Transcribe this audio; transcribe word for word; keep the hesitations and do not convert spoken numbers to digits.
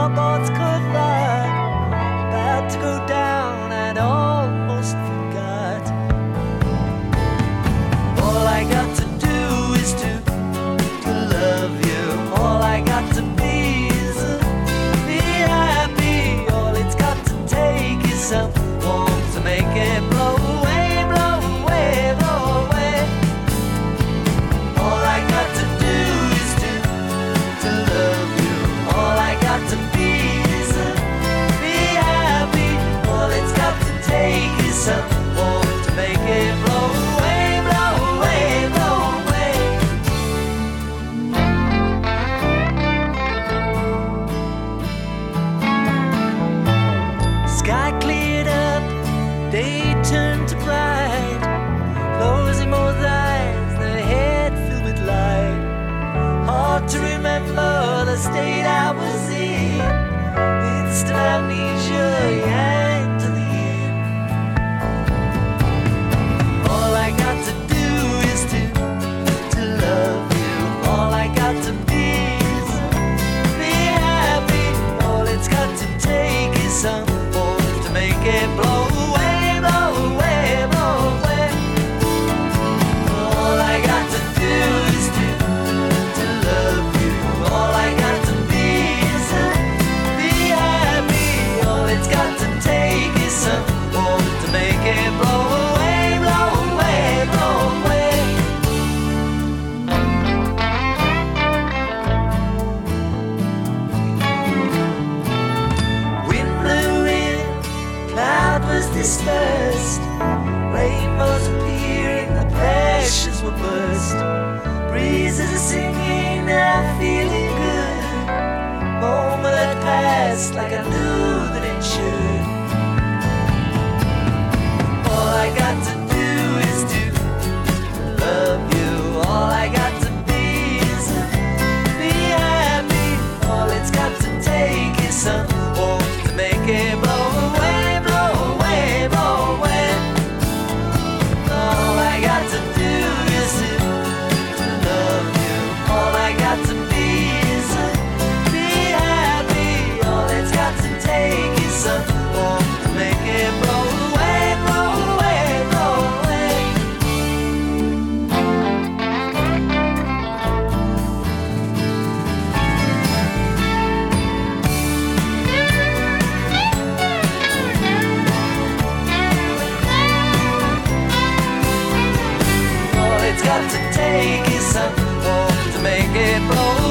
boats collide, about to go down and almost forgot. All I got to do is to, to love you. All I got to be is uh, be happy. All it's got to take is someone to make it blow away, blow away, blow away. All I got to do is to, to love you. All I got to be is uh, be happy. All it's got to take is someone to make it blow away, blow away, blow away. Sky cleared up, day turned to bright. Closing both eyes, the head filled with light. Hard to remember the state I was in. Instant amnesia, yeah, to the end. All I got to do is to, to love you. All I got to be is be happy. All it's got to take is someone to make it blow away, blow away, blow away. All I got to do is to, to love you. All I got to be is to be happy. All it's got to take is someone to make it blow away, blow away, blow away. Wind blew in, cloud was dispersed. Rainbows appearing, the passions were burst. Breezes are singing, I'm feeling good. Moment passed like I knew that it should. All I got to do is to love you. All I got to be is to be happy. All it's got to take is someone to make it blow away, blow away, blow away. All I got to do is to, to love you. All I got to be is to be happy. All it's got to take is someone to make it blow away, blow away, blow away. All it's got to take is someone to make it blow